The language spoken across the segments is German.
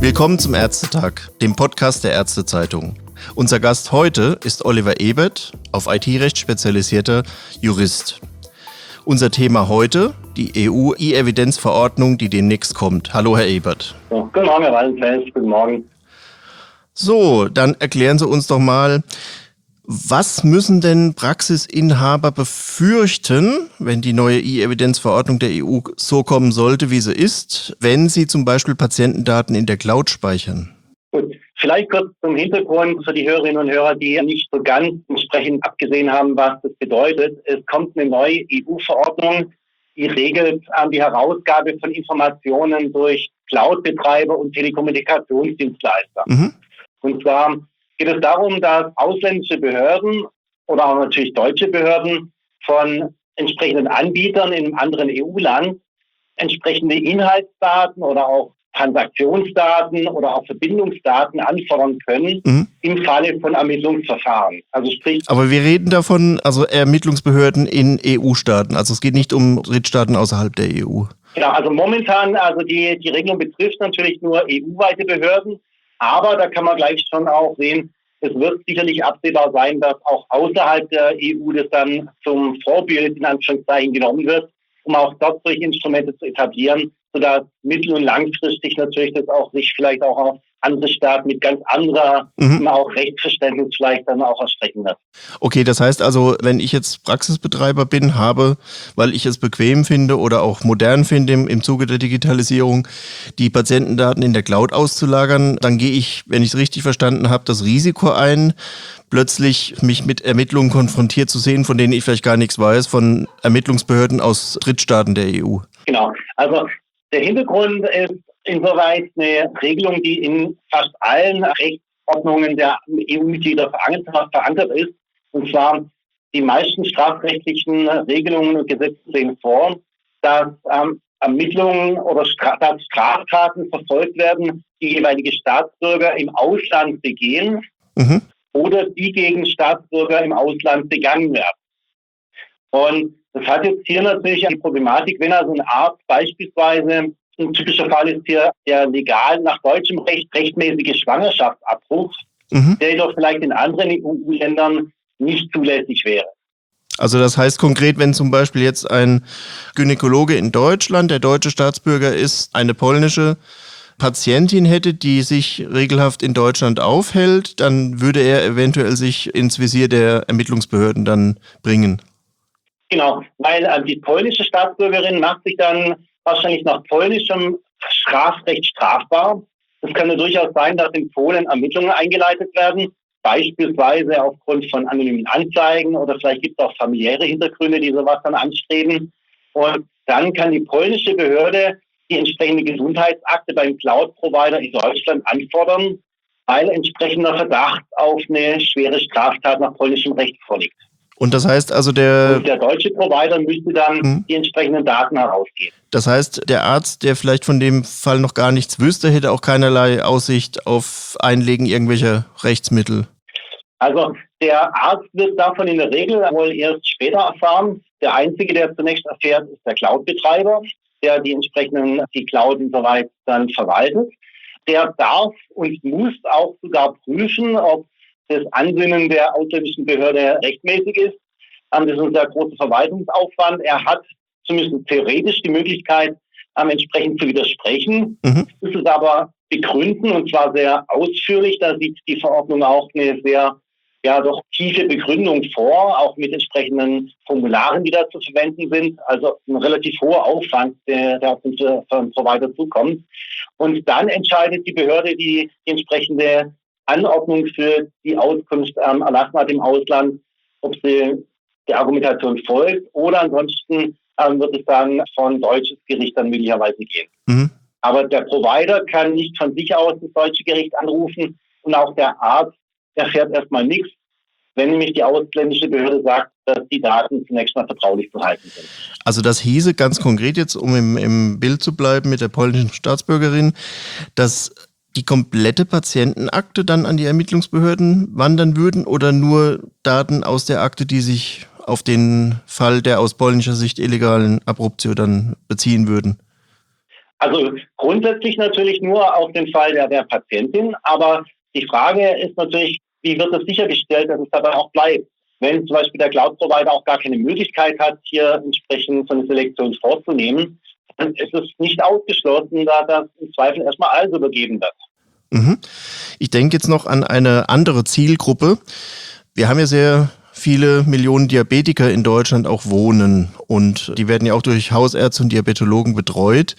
Willkommen zum Ärztetag, dem Podcast der Ärztezeitung. Unser Gast heute ist Oliver Ebert, auf IT-Recht spezialisierter Jurist. Unser Thema heute, die EU-E-Evidenz-Verordnung, die demnächst kommt. Hallo, Herr Ebert. So, guten Morgen, Herr Wallenfels. Guten Morgen. So, dann erklären Sie uns doch mal, was müssen denn Praxisinhaber befürchten, wenn die neue E-Evidenz-Verordnung der EU so kommen sollte, wie sie ist, wenn sie zum Beispiel Patientendaten in der Cloud speichern? Gut, vielleicht kurz zum Hintergrund für die Hörerinnen und Hörer, die nicht so ganz entsprechend abgesehen haben, was das bedeutet. Es kommt eine neue EU-Verordnung, die regelt die Herausgabe von Informationen durch Cloud-Betreiber und Telekommunikationsdienstleister. Und zwar geht es darum, dass ausländische Behörden oder auch natürlich deutsche Behörden von entsprechenden Anbietern in einem anderen EU-Land entsprechende Inhaltsdaten oder auch Transaktionsdaten oder auch Verbindungsdaten anfordern können im Falle von Ermittlungsverfahren. Also sprich. Aber wir reden davon, also Ermittlungsbehörden in EU-Staaten. Also es geht nicht um Drittstaaten außerhalb der EU. Genau, also momentan, also die Regelung betrifft natürlich nur EU-weite Behörden. Aber da kann man gleich schon auch sehen, es wird sicherlich absehbar sein, dass auch außerhalb der EU das dann zum Vorbild in Anführungszeichen genommen wird, um auch dort solche Instrumente zu etablieren, sodass mittel- und langfristig natürlich das auch sich vielleicht auch auf andere Staaten mit ganz anderer, auch Rechtsverständnis vielleicht dann auch erstrecken wird. Okay, das heißt also, wenn ich jetzt Praxisbetreiber bin, habe, weil ich es bequem finde oder auch modern finde im Zuge der Digitalisierung, die Patientendaten in der Cloud auszulagern, dann gehe ich, wenn ich es richtig verstanden habe, das Risiko ein, plötzlich mich mit Ermittlungen konfrontiert zu sehen, von denen ich vielleicht gar nichts weiß, von Ermittlungsbehörden aus Drittstaaten der EU. Genau, also der Hintergrund ist insoweit eine Regelung, die in fast allen Rechtsordnungen der EU-Mitglieder verankert ist. Und zwar die meisten strafrechtlichen Regelungen und Gesetze sehen vor, dass Ermittlungen oder dass Straftaten verfolgt werden, die jeweilige Staatsbürger im Ausland begehen oder die gegen Staatsbürger im Ausland begangen werden. Und das hat jetzt hier natürlich eine Problematik, wenn also ein Arzt beispielsweise, ein typischer Fall ist hier der legal nach deutschem Recht rechtmäßige Schwangerschaftsabbruch, der jedoch vielleicht in anderen EU-Ländern nicht zulässig wäre. Also das heißt konkret, wenn zum Beispiel jetzt ein Gynäkologe in Deutschland, der deutsche Staatsbürger ist, eine polnische Patientin hätte, die sich regelhaft in Deutschland aufhält, dann würde er eventuell sich ins Visier der Ermittlungsbehörden dann bringen. Genau, weil die polnische Staatsbürgerin macht sich dann wahrscheinlich nach polnischem Strafrecht strafbar. Es kann ja durchaus sein, dass in Polen Ermittlungen eingeleitet werden, beispielsweise aufgrund von anonymen Anzeigen oder vielleicht gibt es auch familiäre Hintergründe, die sowas dann anstreben. Und dann kann die polnische Behörde die entsprechende Gesundheitsakte beim Cloud-Provider in Deutschland anfordern, weil entsprechender Verdacht auf eine schwere Straftat nach polnischem Recht vorliegt. Und das heißt also der deutsche Provider müsste dann die entsprechenden Daten herausgeben. Das heißt, der Arzt, der vielleicht von dem Fall noch gar nichts wüsste, hätte auch keinerlei Aussicht auf Einlegen irgendwelcher Rechtsmittel. Also der Arzt wird davon in der Regel wohl erst später erfahren. Der Einzige, der zunächst erfährt, ist der Cloud-Betreiber, der die Cloud insoweit dann verwaltet. Der darf und muss auch sogar prüfen, ob das Ansinnen der ausländischen Behörde rechtmäßig ist. Das ist ein sehr großer Verwaltungsaufwand. Er hat zumindest theoretisch die Möglichkeit, entsprechend zu widersprechen. Muss es aber begründen und zwar sehr ausführlich. Da sieht die Verordnung auch eine sehr doch tiefe Begründung vor, auch mit entsprechenden Formularen, die da zu verwenden sind. Also ein relativ hoher Aufwand, der auf den Provider zukommt. Und dann entscheidet die Behörde die entsprechende Anordnung für die Auskunft erlassen hat im Ausland, ob sie der Argumentation folgt oder ansonsten wird es dann von deutsches Gericht dann möglicherweise gehen. Aber der Provider kann nicht von sich aus das deutsche Gericht anrufen und auch der Arzt erfährt erstmal nichts, wenn nämlich die ausländische Behörde sagt, dass die Daten zunächst mal vertraulich zu halten sind. Also das hieße ganz konkret jetzt, um im Bild zu bleiben mit der polnischen Staatsbürgerin, dass die komplette Patientenakte dann an die Ermittlungsbehörden wandern würden oder nur Daten aus der Akte, die sich auf den Fall der aus polnischer Sicht illegalen Abruptio dann beziehen würden? Also grundsätzlich natürlich nur auf den Fall der Patientin, aber die Frage ist natürlich, wie wird es sichergestellt, dass es dabei auch bleibt? Wenn zum Beispiel der Cloud-Provider auch gar keine Möglichkeit hat, hier entsprechend so eine Selektion vorzunehmen, dann ist es nicht ausgeschlossen, da das im Zweifel erstmal alles übergeben wird. Mhm. Ich denke jetzt noch an eine andere Zielgruppe. Wir haben ja sehr viele Millionen Diabetiker in Deutschland auch wohnen und die werden ja auch durch Hausärzte und Diabetologen betreut.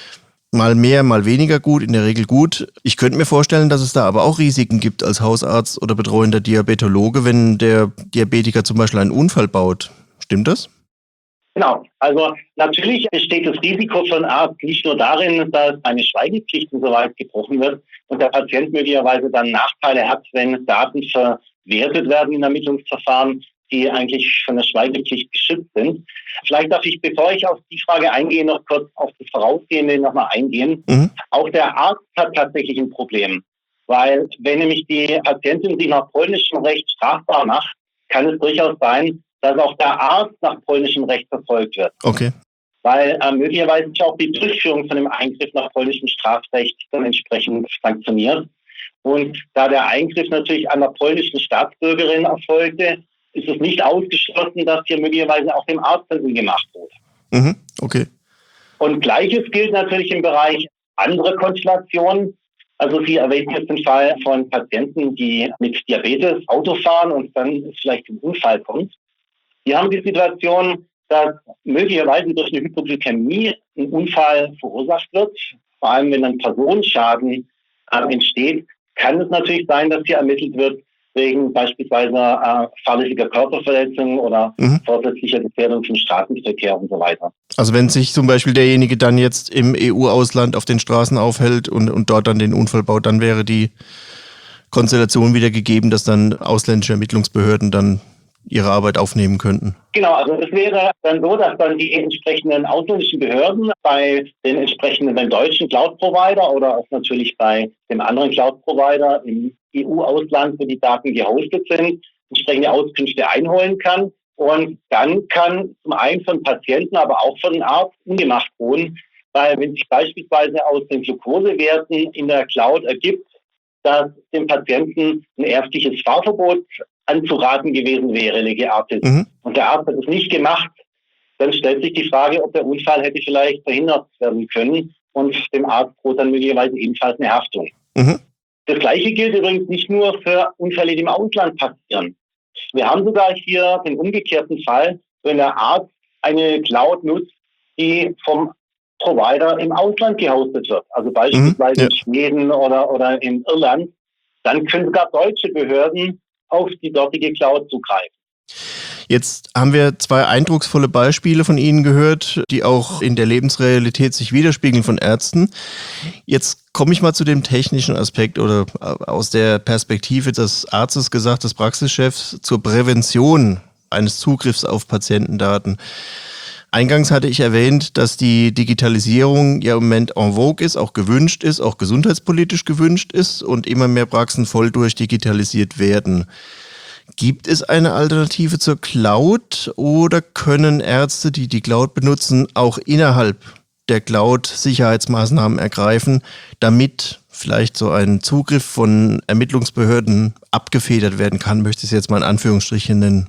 Mal mehr, mal weniger gut, in der Regel gut. Ich könnte mir vorstellen, dass es da aber auch Risiken gibt als Hausarzt oder betreuender Diabetologe, wenn der Diabetiker zum Beispiel einen Unfall baut. Stimmt das? Genau, also natürlich besteht das Risiko für einen Arzt nicht nur darin, dass eine Schweigepflicht insoweit gebrochen wird und der Patient möglicherweise dann Nachteile hat, wenn Daten verwertet werden in Ermittlungsverfahren, die eigentlich von der Schweigepflicht geschützt sind. Vielleicht darf ich, bevor ich auf die Frage eingehe, noch kurz auf das Vorausgehende nochmal eingehen. Auch der Arzt hat tatsächlich ein Problem, weil wenn nämlich die Patientin sich nach polnischem Recht strafbar macht, kann es durchaus sein, dass auch der Arzt nach polnischem Recht verfolgt wird. Okay. Weil möglicherweise sich auch die Durchführung von dem Eingriff nach polnischem Strafrecht dann entsprechend sanktioniert. Und da der Eingriff natürlich an der polnischen Staatsbürgerin erfolgte, ist es nicht ausgeschlossen, dass hier möglicherweise auch dem Arzt dann gemacht wurde. Okay. Und Gleiches gilt natürlich im Bereich andere Konstellationen. Also Sie erwähnten jetzt den Fall von Patienten, die mit Diabetes Auto fahren und dann vielleicht zum Unfall kommt. Die haben die Situation, dass möglicherweise durch eine Hypoglykämie ein Unfall verursacht wird. Vor allem, wenn dann Personenschaden entsteht, kann es natürlich sein, dass hier ermittelt wird wegen beispielsweise fahrlässiger Körperverletzung oder vorsätzlicher Gefährdung vom Straßenverkehr und so weiter. Also wenn sich zum Beispiel derjenige dann jetzt im EU-Ausland auf den Straßen aufhält und dort dann den Unfall baut, dann wäre die Konstellation wieder gegeben, dass dann ausländische Ermittlungsbehörden dann ihre Arbeit aufnehmen könnten. Genau, also es wäre dann so, dass dann die entsprechenden ausländischen Behörden bei den entsprechenden deutschen Cloud-Provider oder auch natürlich bei dem anderen Cloud-Provider im EU-Ausland, wo die Daten gehostet sind, entsprechende Auskünfte einholen kann. Und dann kann zum einen von Patienten, aber auch von den Arzt ungemacht wohnen, weil wenn sich beispielsweise aus den Glukosewerten in der Cloud ergibt, dass dem Patienten ein ärztliches Fahrverbot anzuraten gewesen wäre, lege Artis. Und der Arzt hat es nicht gemacht, dann stellt sich die Frage, ob der Unfall hätte vielleicht verhindert werden können und dem Arzt droht dann möglicherweise ebenfalls eine Haftung. Das Gleiche gilt übrigens nicht nur für Unfälle, die im Ausland passieren. Wir haben sogar hier den umgekehrten Fall, wenn der Arzt eine Cloud nutzt, die vom Provider im Ausland gehostet wird, also beispielsweise in Schweden oder in Irland, dann können sogar deutsche Behörden auf die dortige Cloud zugreifen. Jetzt haben wir 2 eindrucksvolle Beispiele von Ihnen gehört, die auch in der Lebensrealität sich widerspiegeln von Ärzten. Jetzt komme ich mal zu dem technischen Aspekt oder aus der Perspektive des Arztes gesagt, des Praxischefs zur Prävention eines Zugriffs auf Patientendaten. Eingangs hatte ich erwähnt, dass die Digitalisierung ja im Moment en vogue ist, auch gewünscht ist, auch gesundheitspolitisch gewünscht ist und immer mehr Praxen voll durchdigitalisiert werden. Gibt es eine Alternative zur Cloud oder können Ärzte, die die Cloud benutzen, auch innerhalb der Cloud Sicherheitsmaßnahmen ergreifen, damit vielleicht so ein Zugriff von Ermittlungsbehörden abgefedert werden kann, möchte ich es jetzt mal in Anführungsstrichen nennen?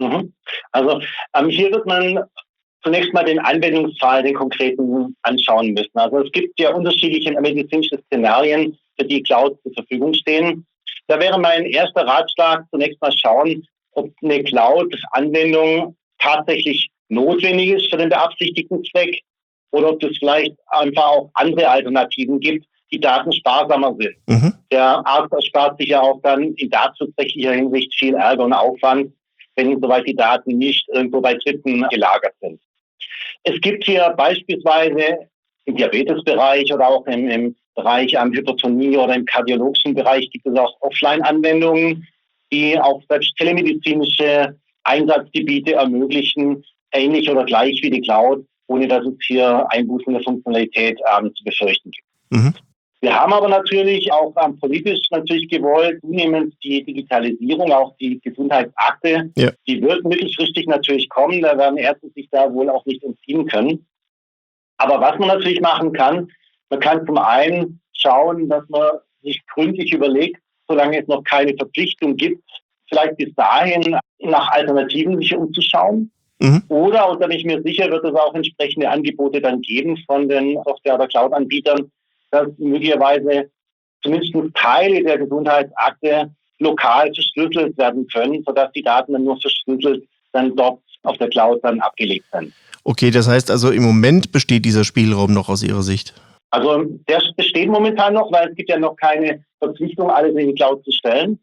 Also hier wird man zunächst mal den Anwendungsfall, den konkreten, anschauen müssen. Also es gibt ja unterschiedliche medizinische Szenarien, für die Clouds zur Verfügung stehen. Da wäre mein erster Ratschlag zunächst mal schauen, ob eine Cloud-Anwendung tatsächlich notwendig ist für den beabsichtigten Zweck oder ob es vielleicht einfach auch andere Alternativen gibt, die datensparsamer sind. Der Arzt erspart sich ja auch dann in datenschutzrechtlicher Hinsicht viel Ärger und Aufwand, wenn soweit die Daten nicht irgendwo bei Dritten gelagert sind. Es gibt hier beispielsweise im Diabetesbereich oder auch im Bereich Hypertonie oder im kardiologischen Bereich gibt es auch Offline-Anwendungen, die auch selbst telemedizinische Einsatzgebiete ermöglichen, ähnlich oder gleich wie die Cloud, ohne dass es hier Einbußen der Funktionalität zu befürchten gibt. Wir haben aber natürlich auch politisch natürlich gewollt, zunehmend die Digitalisierung, auch die Gesundheitsakte, die wird mittelfristig natürlich kommen, da werden Ärzte sich da wohl auch nicht entziehen können. Aber was man natürlich machen kann, Man kann zum einen schauen, dass man sich gründlich überlegt, solange es noch keine Verpflichtung gibt, vielleicht bis dahin nach Alternativen sich umzuschauen. Oder, und da bin ich mir sicher, wird es auch entsprechende Angebote dann geben von den Software- oder Cloud-Anbietern, dass möglicherweise zumindest Teile der Gesundheitsakte lokal verschlüsselt werden können, sodass die Daten dann nur verschlüsselt dann dort auf der Cloud dann abgelegt sind. Okay, das heißt also im Moment besteht dieser Spielraum noch aus Ihrer Sicht? Also der besteht momentan noch, weil es gibt ja noch keine Verpflichtung, alles in die Cloud zu stellen.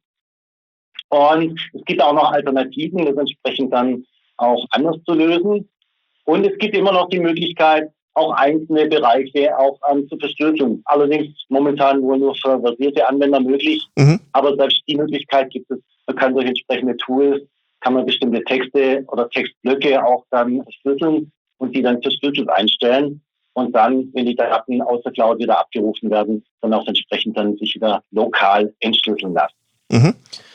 Und es gibt auch noch Alternativen, das entsprechend dann auch anders zu lösen. Und es gibt immer noch die Möglichkeit, auch einzelne Bereiche auch zu verschlüsseln. Allerdings momentan wohl nur für versierte Anwender möglich. Aber selbst die Möglichkeit gibt es. Man kann durch entsprechende Tools, kann man bestimmte Texte oder Textblöcke auch dann verschlüsseln und die dann verschlüsselt einstellen. Und dann, wenn die Daten aus der Cloud wieder abgerufen werden, dann auch entsprechend dann sich wieder lokal entschlüsseln lassen.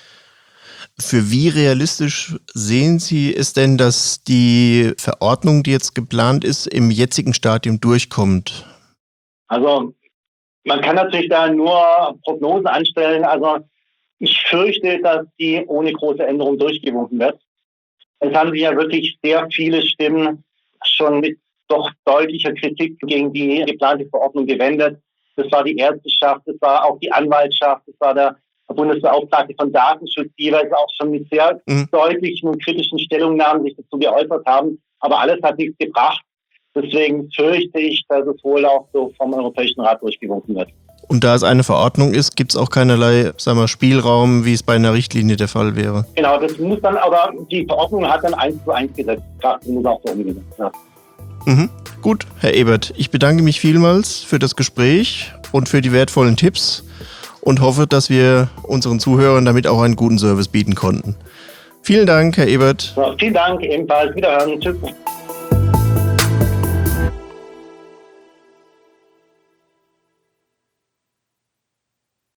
Für wie realistisch sehen Sie es denn, dass die Verordnung, die jetzt geplant ist, im jetzigen Stadium durchkommt? Also man kann natürlich da nur Prognosen anstellen. Also ich fürchte, dass die ohne große Änderung durchgewunken wird. Es haben sich ja wirklich sehr viele Stimmen schon mit doch deutlicher Kritik gegen die geplante Verordnung gewendet. Das war die Ärzteschaft, das war auch die Anwaltschaft, das war der Bundesbeauftragte von Datenschutz, die jeweils auch schon mit sehr deutlichen und kritischen Stellungnahmen sich dazu geäußert haben. Aber alles hat nichts gebracht. Deswegen fürchte ich, dass es wohl auch so vom Europäischen Rat durchgewunken wird. Und da es eine Verordnung ist, gibt es auch keinerlei, Spielraum, wie es bei einer Richtlinie der Fall wäre. Genau, das muss dann, aber die Verordnung hat dann 1:1 gesetzt. Das muss auch so umgesetzt werden. Gut, Herr Ebert, ich bedanke mich vielmals für das Gespräch und für die wertvollen Tipps und hoffe, dass wir unseren Zuhörern damit auch einen guten Service bieten konnten. Vielen Dank, Herr Ebert. So, vielen Dank, ebenfalls. Wiederhören. Tschüss.